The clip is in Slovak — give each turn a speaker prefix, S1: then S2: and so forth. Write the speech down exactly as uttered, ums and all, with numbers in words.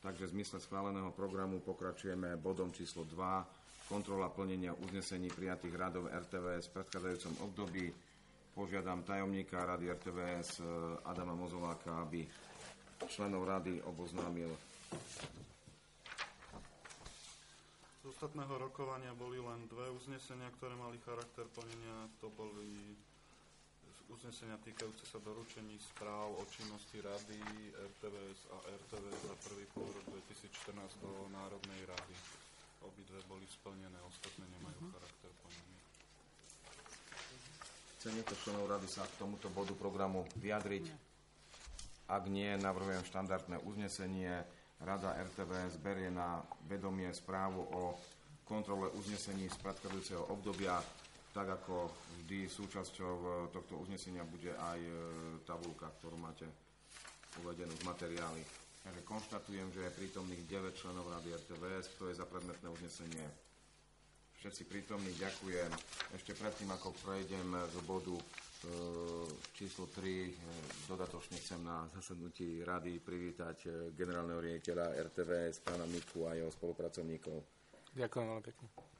S1: Takže v zmysle schváleného programu pokračujeme bodom číslo dva, kontrola plnenia uznesení prijatých radov er té vé es v predchádzajúcom období. Požiadam tajomníka rady er té vé es Adama Mozoláka, aby členov rady oboznámil.
S2: Z ostatného rokovania boli len dve uznesenia, ktoré mali charakter plnenia. To boli uznesenia týkajúce sa doručení správ o činnosti Rady er té vé es a er té vé es za prvý pôrok dvetisícštrnásť do Národnej rady. Obidve boli splnené, ostatné nemajú uh-huh. charakter plnenia.
S1: Chce niekto členov rady sa k tomuto bodu programu vyjadriť? Nie. Ak nie, navrhujem štandardné uznesenie. Rada er té vé es berie na vedomie správu o kontrole uznesení z predchádzajúceho obdobia. Tak ako vždy súčasťou tohto uznesenia bude aj tabuľka, ktorú máte uvedenú v materiáli. Takže konštatujem, že je prítomných deväť členov rady er té vé es, kto je za predmetné uznesenie. Všetci prítomní, ďakujem. Ešte predtým, ako prejdem k bodu e, číslo tri, e, dodatočne chcem na zasadnutí rady privítať e, generálneho riaditeľa er té vé es, pána Miku a jeho spolupracovníkov.
S3: Ďakujem veľmi pekne.